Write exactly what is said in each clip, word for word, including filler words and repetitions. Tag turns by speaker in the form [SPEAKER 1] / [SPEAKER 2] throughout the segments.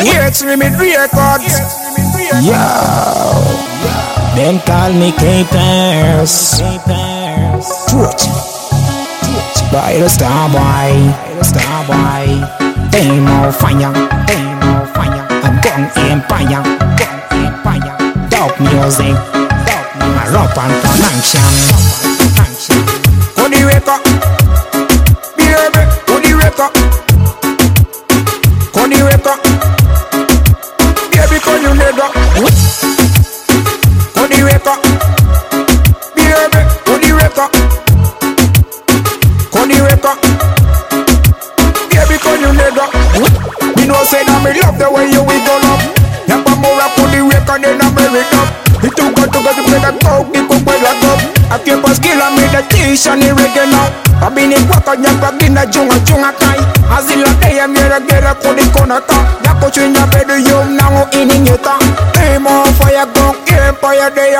[SPEAKER 1] It's Remit Records.
[SPEAKER 2] Yo, them call me K-Pairs. Truth. By the star boy, the star boy. Fame of fire, fame of fire. I'm gone empire, gone empire. Dope music, dope music. Rock and connection.
[SPEAKER 1] Cody Record, baby, Cody Record, Cody Record, baby, call you nigga. Cody Record, baby, Cody Record, Cody Record, baby, call you nigga. Me know say that me love the way you wiggle up. Yapa more Cody Record and I'm married up. He took her to go to play the coke, he could play the cup. I keep a skill and made the teach and he reggae now. I been in waka nyapa gina junga junga kai. Azila day I'm here to get a kodi kona ta. Yako chunya bedu yum nango ini nyeta. Aim on fire gun, empire day.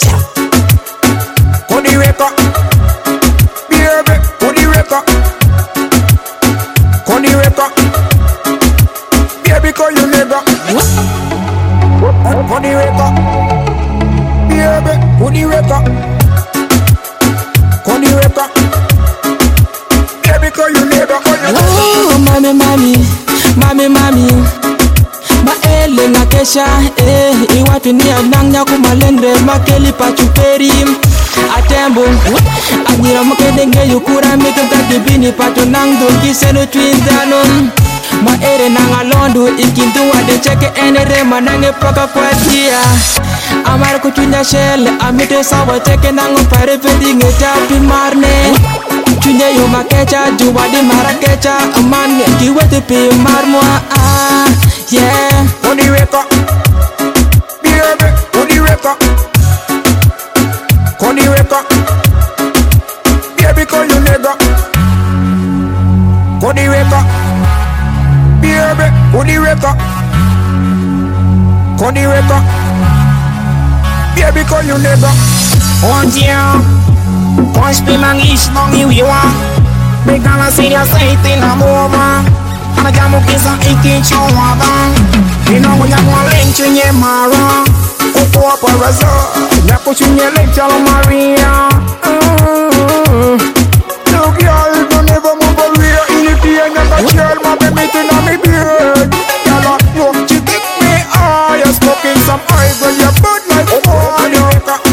[SPEAKER 1] Cody Record, baby, Cody Record, Cody Record, baby call you nigga. Cody Record, baby, Cody Record, Cody Record, baby call you nigga.
[SPEAKER 3] Oh, mami, mami, mami, mami. Maele na kesha, eh, iwatu ni anangnya kumalendre makeli pachuperi. Atembo, anyira makedenge yukura mikenta kibini pato nangdo kiseno twindanon. Maere nanga londo ikintu wade cheke enere manange paka kwatia. Amar kuchunya shell, amite sawa cheke nango pare pedi ngeta pimarne. Chunya yo makecha, juwadi marakecha, man kiwete pi marmwa ah yeah.
[SPEAKER 1] Cody Record, baby, Cody Record, Cody Record, baby call you nigga. Cody Record, baby, Cody Record, Cody Record, baby call you nigga.
[SPEAKER 2] On tient, quand je peux m'enrichir dans mes wiwa. Mais quand la série a été la mova, on a jamais qu'à ça et qu'il y a un avant. Et non, on y a un link, tu n'y es marrant.
[SPEAKER 1] Coco a pas raison, y'a pas tu n'y es link, t'as Maria. No girl, don't ever move away. In the beer, never girl, my baby, to know me beard. Y'all know, you take me high, you're smoking some ivory, you're bad like Cody Record,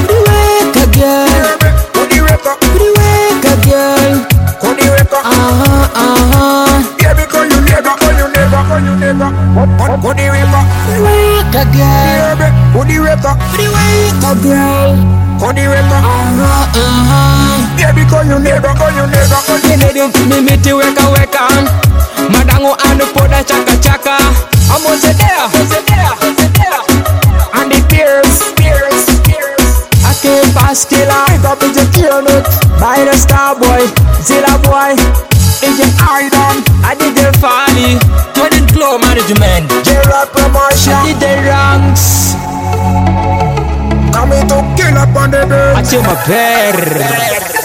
[SPEAKER 3] Cody Record,
[SPEAKER 1] Cody Record,
[SPEAKER 3] Cody girl,
[SPEAKER 1] Cody Record,
[SPEAKER 3] uh-huh, uh-huh.
[SPEAKER 1] baby, call you nigga, call you nigga, call you nigga. Cody Record,
[SPEAKER 3] Cody girl,
[SPEAKER 1] baby, Cody Record,
[SPEAKER 3] Cody girl,
[SPEAKER 1] Cody Record,
[SPEAKER 3] uh-huh, uh-huh.
[SPEAKER 1] baby, call you nigga, call you nigga, call you nigga.
[SPEAKER 3] Mimiti weka weka, madango anu poda chaka chaka. Amo sedea, sedea, sedea.
[SPEAKER 1] And the tears, tears, tears.
[SPEAKER 3] Ake paskila,
[SPEAKER 1] I got to just hear it.
[SPEAKER 3] by the star boy, Zilla boy.
[SPEAKER 1] It's an item.
[SPEAKER 3] I did the folly, Jordan Glow management.
[SPEAKER 1] J-Rock promotion.
[SPEAKER 3] I did the ranks.
[SPEAKER 1] Coming to kill up on the bird.
[SPEAKER 3] I take my pair.